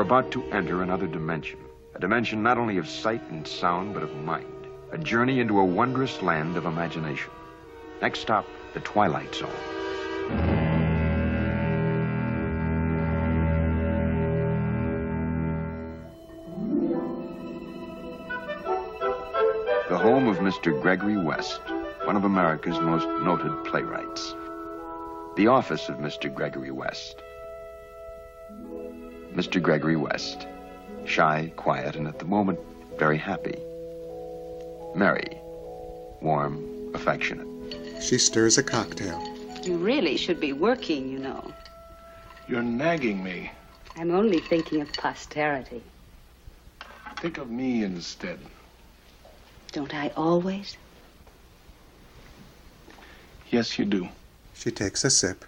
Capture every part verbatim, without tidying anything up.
about to enter another dimension. A dimension not only of sight and sound, but of mind. A journey into a wondrous land of imagination. Next stop, the Twilight Zone. The home of Mister Gregory West, one of America's most noted playwrights. The office of Mister Gregory West. Mister Gregory West, shy, quiet, and at the moment, very happy. Merry, warm, affectionate. She stirs a cocktail. You really should be working, you know. You're nagging me. I'm only thinking of posterity. Think of me instead. Don't I always? Yes, you do. She takes a sip.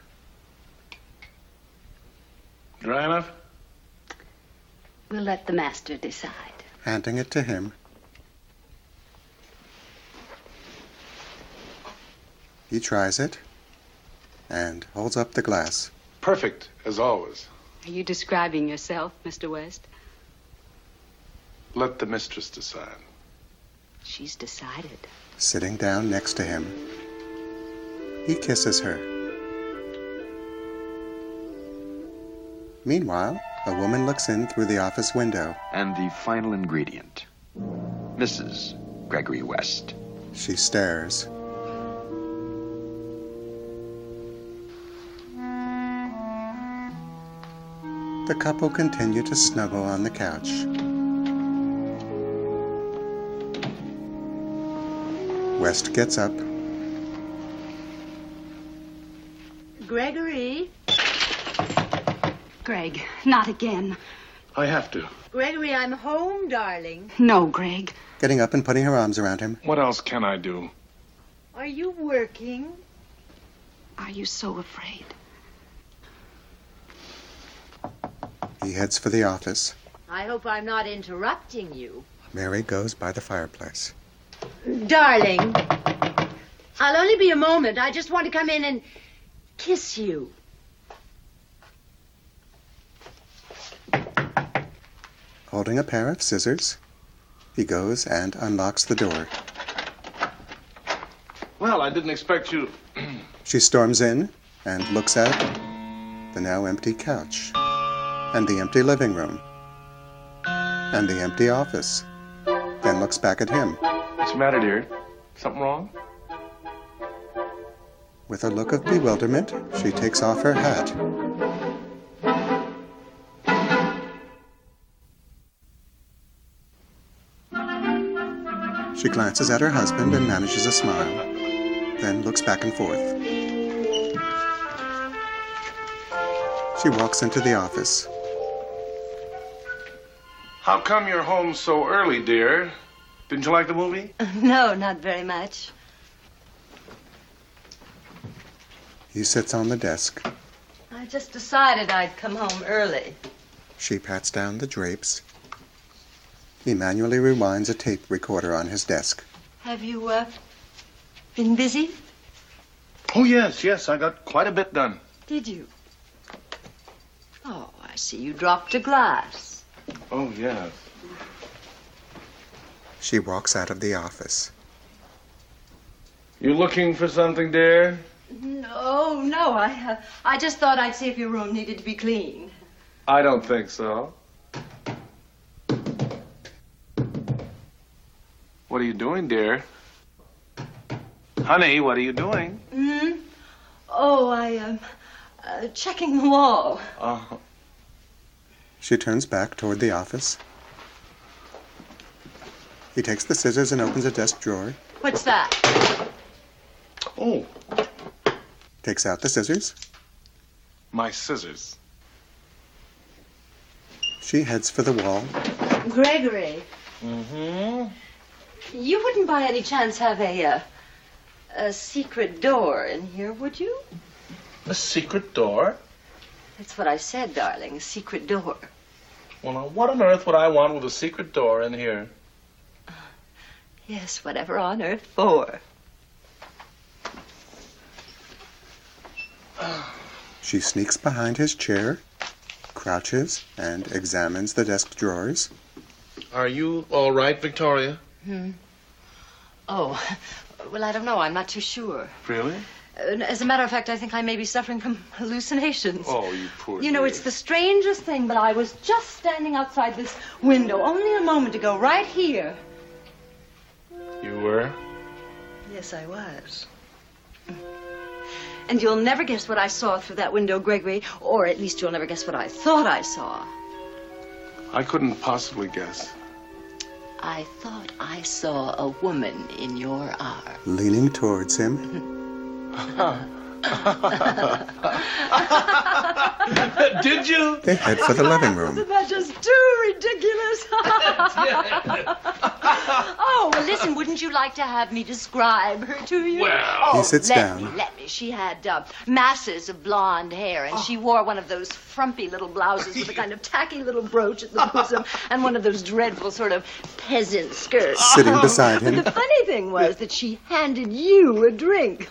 Dry enough? We'll let the master decide. Handing it to him. He tries it and holds up the glass. Perfect, as always. Are you describing yourself, Mister West? Let the mistress decide. She's decided. Sitting down next to him, he kisses her. Meanwhile, a woman looks in through the office window. And the final ingredient, Missus Gregory West. She stares. The couple continue to snuggle on the couch. West gets up. Gregory? Greg, not again. I have to. Gregory, I'm home, darling. No, Greg. Getting up and putting her arms around him. What else can I do? Are you working? Are you so afraid? He heads for the office. I hope I'm not interrupting you. Mary goes by the fireplace. Darling, I'll only be a moment. I just want to come in and kiss you. Holding a pair of scissors, he goes and unlocks the door. Well, I didn't expect you... She storms in and looks at the now empty couch, and the empty living room, and the empty office, then looks back at him. What's the matter, dear? Something wrong? With a look of bewilderment, she takes off her hat. She glances at her husband and manages a smile, then looks back and forth. She walks into the office. How come you're home so early, dear? Didn't you like the movie? No, not very much. He sits on the desk. I just decided I'd come home early. She pats down the drapes. He manually rewinds a tape recorder on his desk. Have you, uh, been busy? Oh, yes, yes. I got quite a bit done. Did you? Oh, I see you dropped a glass. Oh, yes. She walks out of the office. You looking for something, dear? No, no. I, uh, I just thought I'd see if your room needed to be cleaned. I don't think so. What are you doing, dear? Honey, what are you doing? Hmm? Oh, I am uh, checking the wall. Uh, She turns back toward the office. He takes the scissors and opens a desk drawer. What's that? oh, Takes out the scissors. my scissors. She heads for the wall. Gregory, Mm-hmm. you wouldn't by any chance have a, uh, a secret door in here, would you? A secret door? That's what I said, darling, a secret door. Well, now, what on earth would I want with a secret door in here? Yes, whatever on earth for. She sneaks behind his chair, crouches and examines the desk drawers. Are you all right, Victoria? Hmm. Oh, well, I don't know. I'm not too sure. Really? Uh, As a matter of fact, I think I may be suffering from hallucinations. Oh, you poor You know, dear. it's the strangest thing, but I was just standing outside this window only a moment ago, right here. You were? Yes, I was. And you'll never guess what I saw through that window, Gregory, or at least you'll never guess what I thought I saw. I couldn't possibly guess. I thought I saw a woman in your arms. Leaning towards him, Did you? they head for the living room. Isn't that just too ridiculous? Oh, well, listen, wouldn't you like to have me describe her to you? Well. oh, He sits let down. Me, let me. She had uh, masses of blonde hair, and she wore one of those frumpy little blouses with a kind of tacky little brooch at the bosom, and one of those dreadful sort of peasant skirts. Sitting beside him. But the funny thing was that she handed you a drink.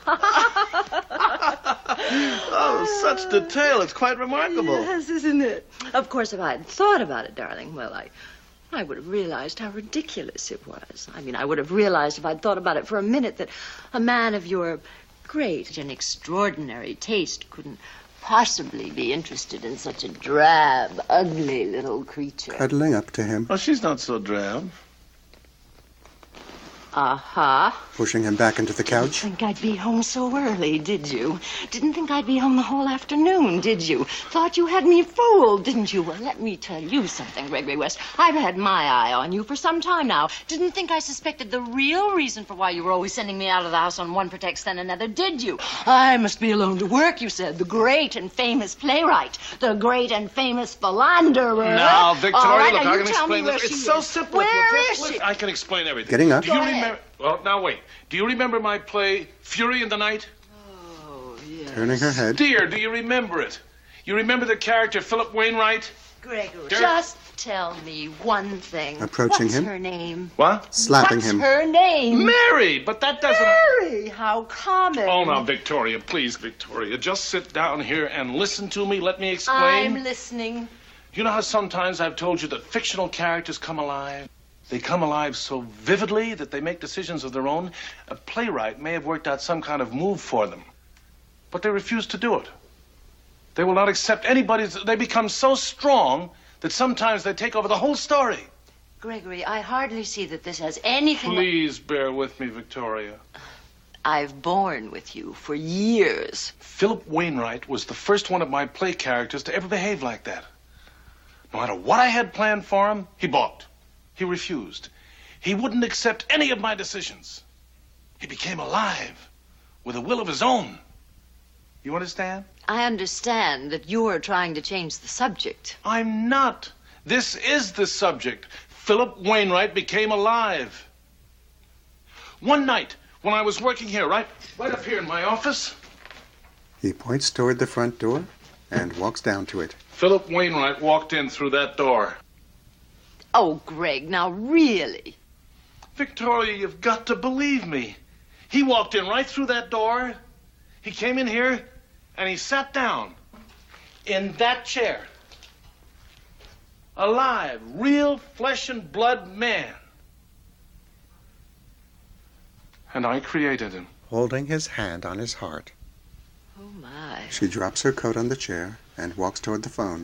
Oh, such detail. It's quite remarkable. Yes, isn't it? Of course, if I had thought about it, darling, well, I, I would have realized how ridiculous it was. I mean, I would have realized if I'd thought about it for a minute that a man of your great and extraordinary taste couldn't possibly be interested in such a drab, ugly little creature. Cuddling up to him, Well, she's not so drab. Uh-huh. pushing him back into the couch. Didn't think I'd be home so early, did you? Didn't think I'd be home the whole afternoon, did you? Thought you had me fooled, didn't you? Well, let me tell you something, Gregory West. I've had my eye on you for some time now. Didn't think I suspected the real reason for why you were always sending me out of the house on one pretext than another, did you? I must be alone to work, you said. The great and famous playwright. The great and famous philanderer. Now, Victoria, All right, look, now I you can tell me explain where this. she It's so is. simple. Where If you'll is just she? listen- I can explain everything. Getting up. Do you Go ahead. remember? Well, now wait. Do you remember my play, Fury in the Night? Oh, yes. Turning her head, Dear, do you remember it? You remember the character Philip Wainwright? Gregory, Dirk- just tell me one thing. Approaching What's him. her name? What? slapping What's him. her name? Mary, but that doesn't. Mary, how common. Oh, now, Victoria, please, Victoria, just sit down here and listen to me. Let me I'm explain. listening. You know how sometimes I've told you that fictional characters come alive? They come alive so vividly that they make decisions of their own. A playwright may have worked out some kind of move for them, but they refuse to do it. They will not accept anybody's. They become so strong that sometimes they take over the whole story. Gregory, I hardly see that this has anything. Please bear with me, Victoria. I've borne with you for years. Philip Wainwright was the first one of my play characters to ever behave like that. No matter what I had planned for him, he balked. He refused. He wouldn't accept any of my decisions. He became alive with a will of his own. You understand? I understand that you're trying to change the subject. I'm not. This is the subject. Philip Wainwright became alive. One night, when I was working here, right, right up here in my office, He points toward the front door and walks down to it. Philip Wainwright walked in through that door. Oh, Greg, now really. Victoria, you've got to believe me. He walked in right through that door. He came in here, and he sat down in that chair. Alive, real flesh and blood man. And I created him. Holding his hand on his heart, Oh, my. she drops her coat on the chair and walks toward the phone.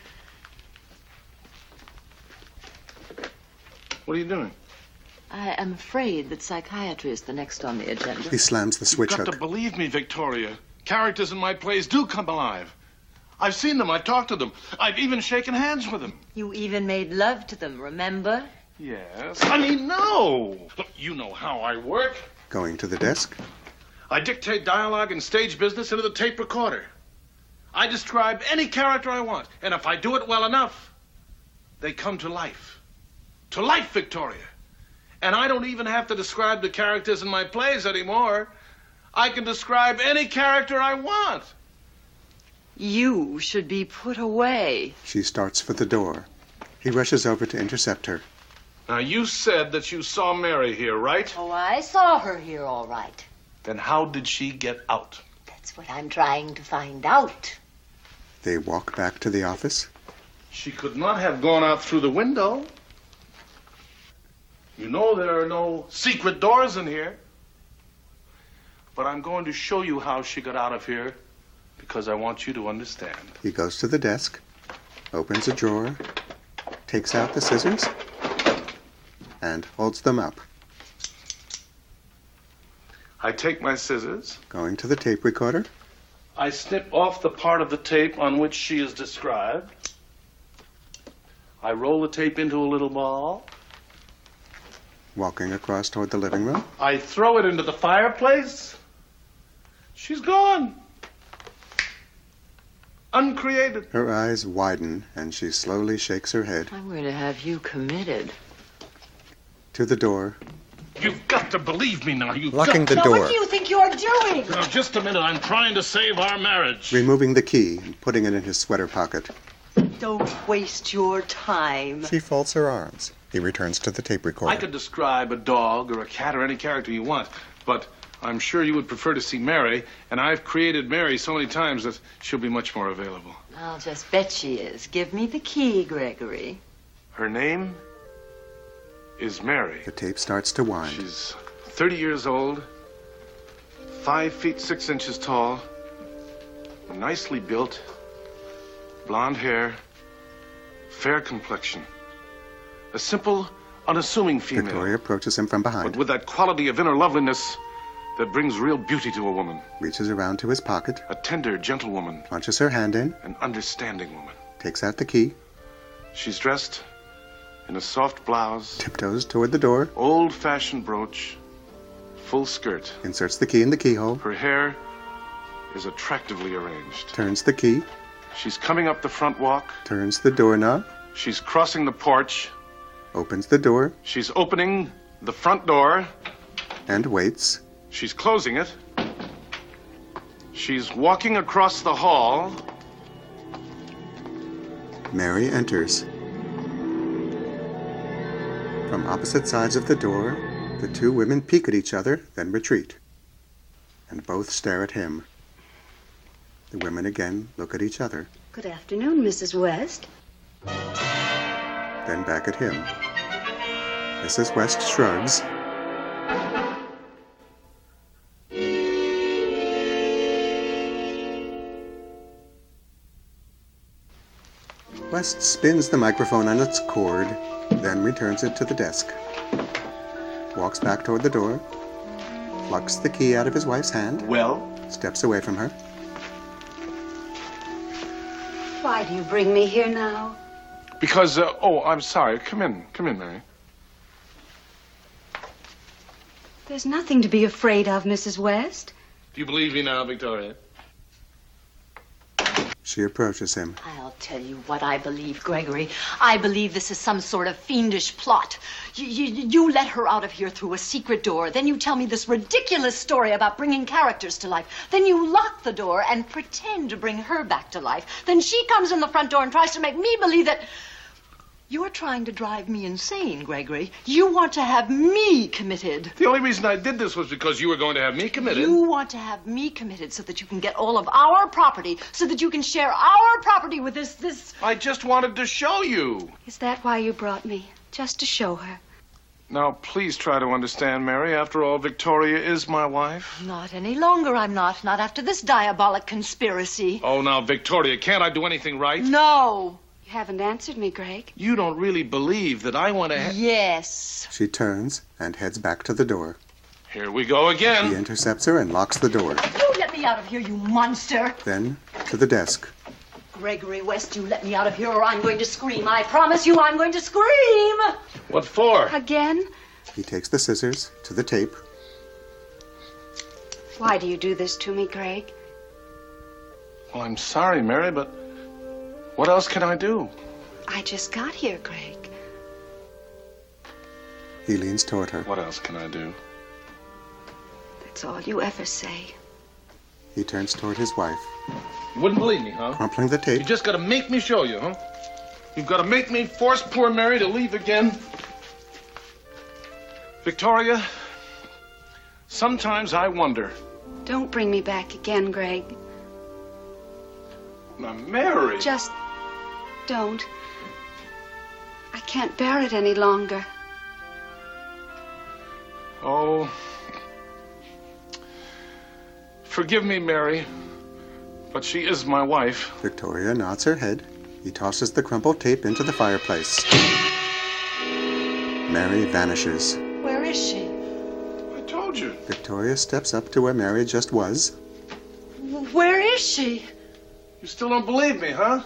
What are you doing? I am afraid that psychiatry is the next on the agenda. He slams the switch You've got hook. to believe me, Victoria. Characters in my plays do come alive. I've seen them. I've talked to them. I've even shaken hands with them. You even made love to them, remember? Yes. I mean, no. Look, you know how I work. Going to the desk, I dictate dialogue and stage business into the tape recorder. I describe any character I want, and if I do it well enough, they come to life. To life, Victoria. And I don't even have to describe the characters in my plays anymore. I can describe any character I want. You should be put away. she starts for the door. He rushes over to intercept her. Now, you said that you saw Mary here, right? Oh, I saw her here all right. Then how did she get out? That's what I'm trying to find out. They walk back to the office. She could not have gone out through the window. You know there are no secret doors in here. But I'm going to show you how she got out of here because I want you to understand. He goes to the desk, opens a drawer, takes out the scissors, and holds them up. I take my scissors. Going to the tape recorder. I snip off the part of the tape on which she is described. I roll the tape into a little ball. Walking across toward the living room. I throw it into the fireplace. She's gone. Uncreated. Her eyes widen, and she slowly shakes her head. I'm going to have you committed. To the door. You've got to believe me now. You've Locking got the Now, door. what do you think you're doing? Now, just a minute. I'm trying to save our marriage. Removing the key and putting it in his sweater pocket. Don't waste your time. She folds her arms. He returns to the tape recorder. I could describe a dog or a cat or any character you want, but I'm sure you would prefer to see Mary, and I've created Mary so many times that she'll be much more available. I'll just bet she is. Give me the key, Gregory. Her name is Mary. The tape starts to wind. She's thirty years old, five feet six inches tall, nicely built, blonde hair, fair complexion. A simple, unassuming female. Victoria approaches him from But behind, with that quality of inner loveliness that brings real beauty to a woman. reaches around to his pocket, A tender, gentle woman. plunges her hand in, An understanding woman. takes out the key, She's dressed in a soft blouse, tiptoes toward the door, old-fashioned brooch, full skirt. inserts the key in the keyhole, Her hair is attractively arranged. turns the key, She's coming up the front walk. turns the doorknob, She's crossing the porch. opens the door, She's opening the front door. and waits. She's closing it. She's walking across the hall. Mary enters. From opposite sides of the door, the two women peek at each other, then retreat. And both stare at him. The women again look at each other, Good afternoon, Missus West. then back at him. Missus West shrugs. West spins the microphone on its cord, then returns it to the desk. Walks back toward the door, plucks the key out of his wife's hand, Well? steps away from her. Why do you bring me here now? Because, uh, oh, I'm sorry. Come in. Come in, Mary. There's nothing to be afraid of, Missus West. Do you believe me now, Victoria? She approaches him. I'll tell you what I believe, Gregory. I believe this is some sort of fiendish plot. You, you, you let her out of here through a secret door. Then you tell me this ridiculous story about bringing characters to life. Then you lock the door and pretend to bring her back to life. Then she comes in the front door and tries to make me believe that... You're trying to drive me insane, Gregory. You want to have me committed. The only reason I did this was because you were going to have me committed. You want to have me committed so that you can get all of our property, so that you can share our property with this, this... I just wanted to show you. Is that why you brought me? Just to show her? Now, please try to understand, Mary. After all, Victoria is my wife. Not any longer, I'm not. Not after this diabolic conspiracy. Oh, now, Victoria, can't I do anything right? No. You haven't answered me, Greg. You don't really believe that I want to... Ha- Yes. She turns and heads back to the door. Here we go He again. intercepts her and locks the door. You let me out of here, you monster. Then to the desk. Gregory West, you let me out of here or I'm going to scream. I promise you I'm going to scream. What for? Again? He takes the scissors to the tape. Why do you do this to me, Greg? Well, I'm sorry, Mary, but what else can I do? I just got here, Greg. He leans toward her. What else can I do? That's all you ever say. He turns toward his wife, You wouldn't believe me, huh? crumpling the You tape. just got to make me show you, huh? You've got to make me force poor Mary to leave again. Victoria, sometimes I wonder. Don't bring me back again, Greg. Now, Mary. Just don't. can't bear it any longer. Oh, forgive me, Mary, but she is my wife. Victoria nods her head. He tosses the crumpled tape into the fireplace. Mary vanishes. Where is she? I told you. Victoria steps up to where Mary just was. Where is she? You still don't believe me, huh?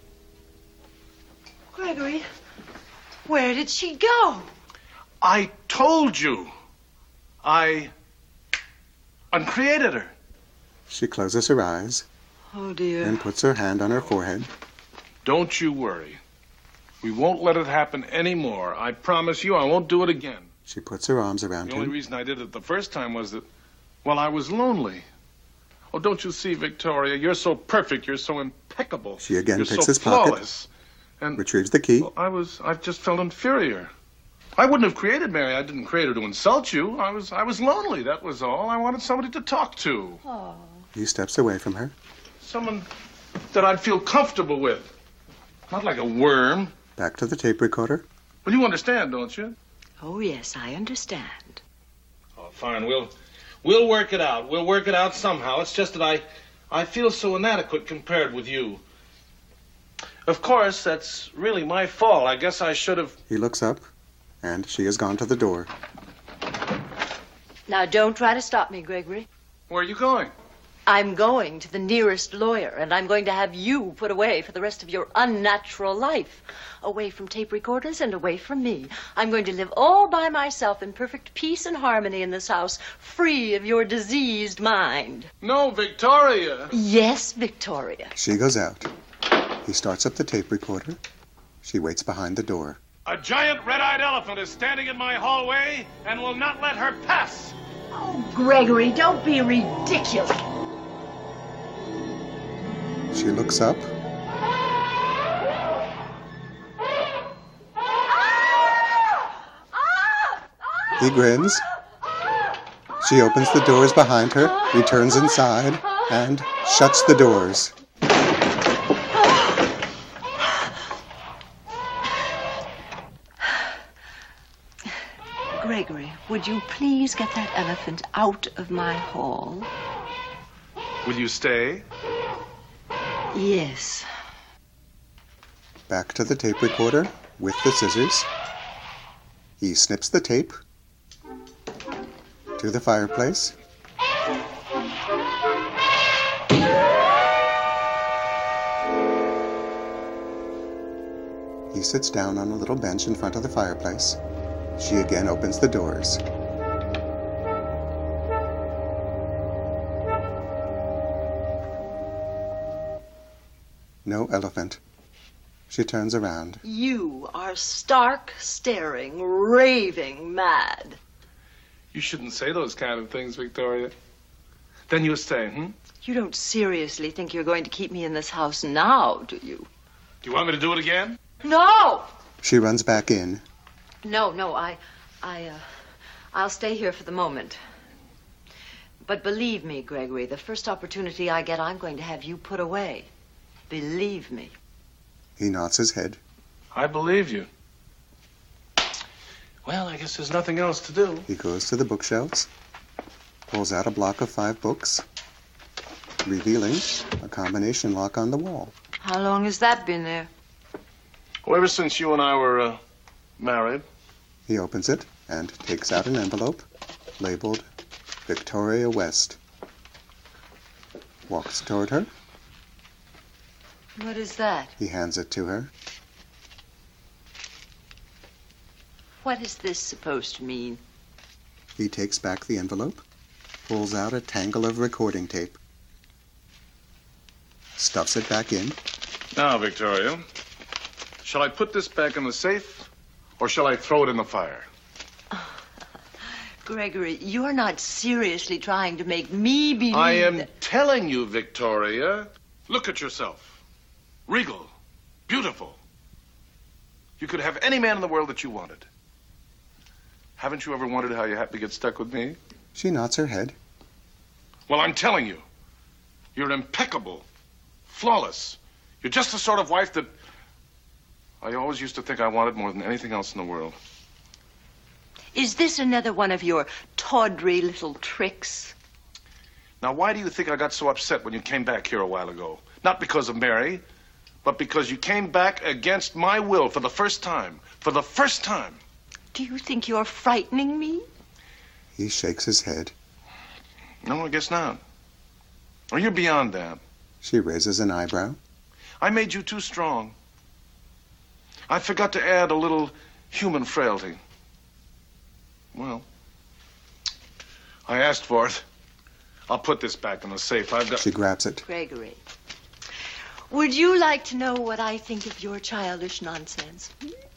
Gregory, where did she go? I told you. I uncreated her. She closes her eyes Oh, dear. and puts her hand on her forehead. Don't you worry. We won't let it happen anymore. I promise you I won't do it again. She puts her arms around The only him. reason I did it the first time was that, well, I was lonely. Oh, don't you see, Victoria? You're so perfect. You're so impeccable. She again You're picks so his pocket. flawless. And Retrieves the key. well, I was, I just felt inferior. I wouldn't have created Mary. I didn't create her to insult you. I was, I was lonely. That was all. I wanted somebody to talk to. Oh. He steps away from her. Someone that I'd feel comfortable with. Not like a worm. Back to the tape recorder. Well, you understand, don't you? Oh, yes, I understand. Oh, fine. We'll, we'll work it out. We'll work it out somehow. It's just that I, I feel so inadequate compared with you. Of course, that's really my fault. I guess I should have... He looks up, and she has gone to the door. Now, don't try to stop me, Gregory. Where are you going? I'm going to the nearest lawyer, and I'm going to have you put away for the rest of your unnatural life. Away from tape recorders and away from me. I'm going to live all by myself in perfect peace and harmony in this house, free of your diseased mind. No, Victoria. Yes, Victoria. She goes out. He starts up the tape recorder. She waits behind the door. A giant red-eyed elephant is standing in my hallway and will not let her pass. Oh, Gregory, don't be ridiculous. She looks up. He grins. She opens the doors behind her, returns inside, and shuts the doors. Gregory, would you please get that elephant out of my hall? Will you stay? Yes. Back to the tape recorder with the scissors. He snips the tape to the fireplace. He sits down on a little bench in front of the fireplace. She again opens the doors. No elephant. She turns around. You are stark, staring, raving mad. You shouldn't say those kind of things, Victoria. Then you stay, hmm? You don't seriously think you're going to keep me in this house now, do you? Do you want me to do it again? No! She runs back in. No, no, I, I, uh, I'll stay here for the moment. But believe me, Gregory, the first opportunity I get, I'm going to have you put away. Believe me. He nods his head. I believe you. Well, I guess there's nothing else to do. He goes to the bookshelves, pulls out a block of five books, revealing a combination lock on the wall. How long has that been there? Well, ever since you and I were uh, married. He opens it and takes out an envelope labeled Victoria West. Walks toward her. What is that? He hands it to her. What is this supposed to mean? He takes back the envelope, pulls out a tangle of recording tape, stuffs it back in. Now, Victoria, shall I put this back in the safe, or shall I throw it in the fire? Gregory, you're not seriously trying to make me believe I am that... telling you, Victoria. Look at yourself. Regal. Beautiful. You could have any man in the world that you wanted. Haven't you ever wondered how you happened to get stuck with me? She nods her head. Well, I'm telling you. You're impeccable. Flawless. You're just the sort of wife that... I always used to think I wanted more than anything else in the world. Is this another one of your tawdry little tricks? Now, why do you think I got so upset when you came back here a while ago? Not because of Mary, but because you came back against my will for the first time. For the first time. Do you think you're frightening me? He shakes his head. No, I guess not. Or you're beyond that. She raises an eyebrow. I made you too strong. I forgot to add a little human frailty. Well, I asked for it. I'll put this back in the safe. I've got... She grabs it. Gregory, would you like to know what I think of your childish nonsense?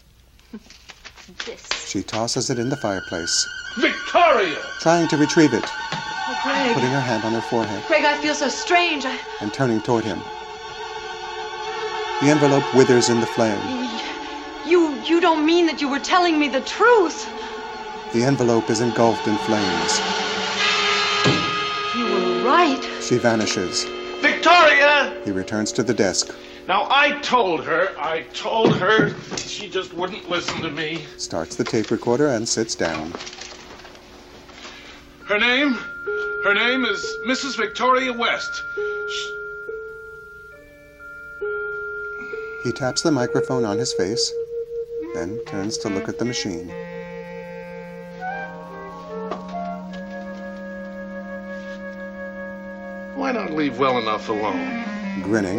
This. She tosses it in the fireplace. Victoria! Trying to retrieve it. Oh, Greg. Putting her hand on her forehead. Greg, I feel so strange. I... And turning toward him. The envelope withers in the flame. You, you don't mean that you were telling me the truth. The envelope is engulfed in flames. You were right. She vanishes. Victoria! He returns to the desk. Now, I told her, I told her, she just wouldn't listen to me. Starts the tape recorder and sits down. Her name? Her name is Missus Victoria West. She... He taps the microphone on his face, then turns to look at the machine. Why not leave well enough alone? Grinning,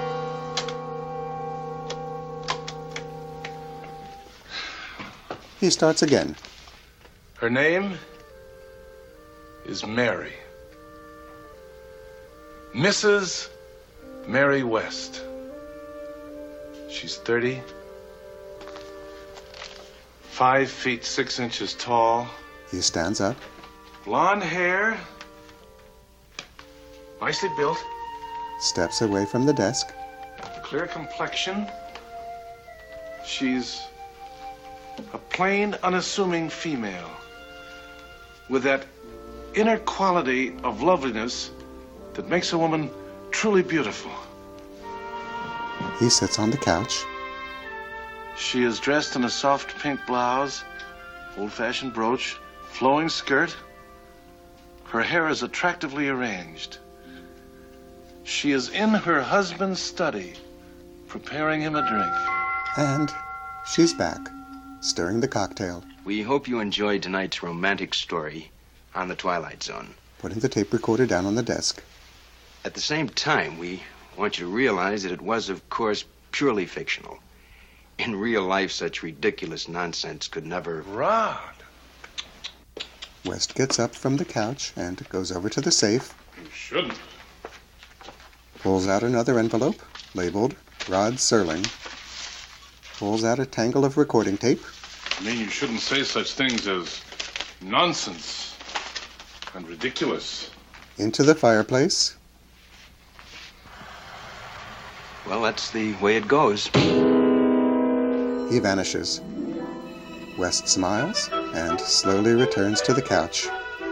he starts again. Her name is Mary. Missus Mary West. She's thirty, five feet six inches tall, He stands up. blonde hair, nicely built, Steps away from the desk. clear complexion. She's a plain, unassuming female with that inner quality of loveliness that makes a woman truly beautiful. He sits on the couch. She is dressed in a soft pink blouse, old-fashioned brooch, flowing skirt. Her hair is attractively arranged. She is in her husband's study, preparing him a drink. And she's back, stirring the cocktail, We hope you enjoyed tonight's romantic story on The Twilight Zone. putting the tape recorder down on the desk. At the same time, we want you to realize that it was, of course, purely fictional. In real life, such ridiculous nonsense could never... Rod. West gets up from the couch and goes over to the safe, You shouldn't. pulls out another envelope, labeled Rod Serling, pulls out a tangle of recording tape, I mean, you shouldn't say such things as nonsense and ridiculous. into the fireplace, Well, that's the way it goes. he vanishes. West smiles and slowly returns to the couch.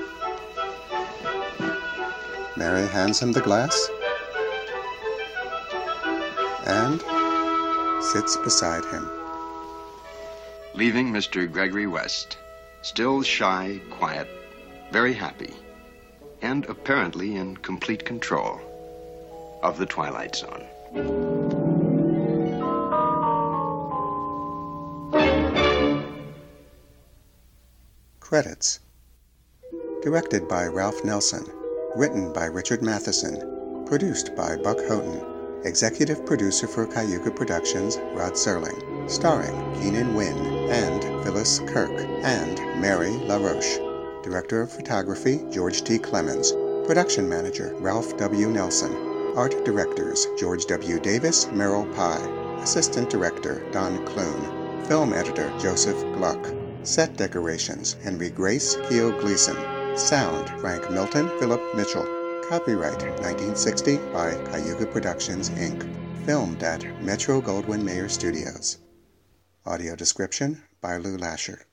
Mary hands him the glass and sits beside him. Leaving Mister Gregory West, still shy, quiet, very happy, and apparently in complete control of the Twilight Zone. Credits. Directed by Ralph Nelson. Written by Richard Matheson. Produced by Buck Houghton. Executive producer for Cayuga Productions, Rod Serling. Starring Keenan Wynn and Phyllis Kirk and Mary LaRoche. Director of Photography, George T. Clemens. Production Manager, Ralph W. Nelson. Art Directors, George W. Davis, Merrill Pye. Assistant Director, Don Clune. Film Editor, Joseph Gluck. Set Decorations, Henry Grace, Keo Gleason. Sound, Frank Milton, Philip Mitchell. Copyright nineteen sixty by Cayuga Productions, Incorporated. Filmed at Metro-Goldwyn-Mayer Studios. Audio description by Lou Lasher.